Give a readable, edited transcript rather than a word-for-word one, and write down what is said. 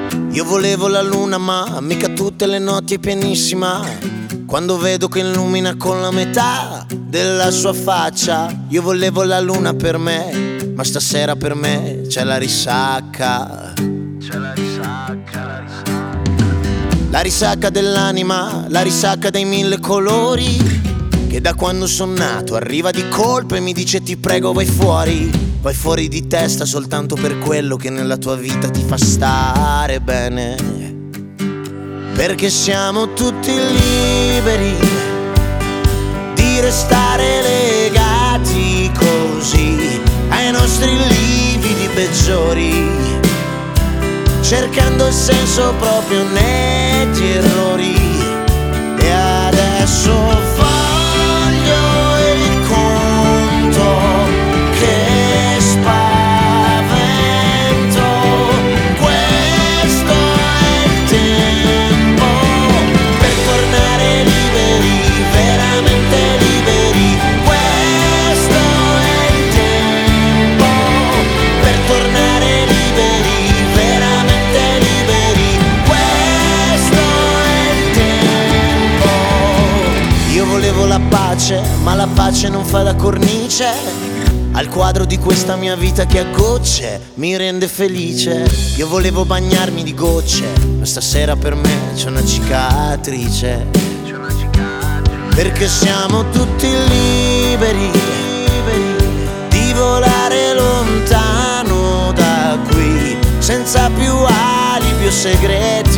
Io volevo la luna ma mica tutte le notti è pienissima. Quando vedo che illumina con la metà della sua faccia. Io volevo la luna per me, ma stasera per me c'è la risacca. C'è la risacca. La risacca dell'anima, la risacca dei mille colori, che da quando son nato arriva di colpo e mi dice ti prego vai fuori. Vai fuori di testa soltanto per quello che nella tua vita ti fa stare bene. Perché siamo tutti liberi di restare legati così ai nostri lividi peggiori, cercando il senso proprio negli errori. E adesso voglio il conto che spavento. Questo è il tempo per tornare liberi, veramente liberi. Questo è il tempo per tornare liberi, veramente liberi. Questo è il tempo. Io volevo la pace, ma la pace non fa da cornice al quadro di questa mia vita che a gocce mi rende felice. Io volevo bagnarmi di gocce, ma stasera per me c'è una cicatrice. Perché siamo tutti liberi di volare lontano da qui, senza più alibi o segreti.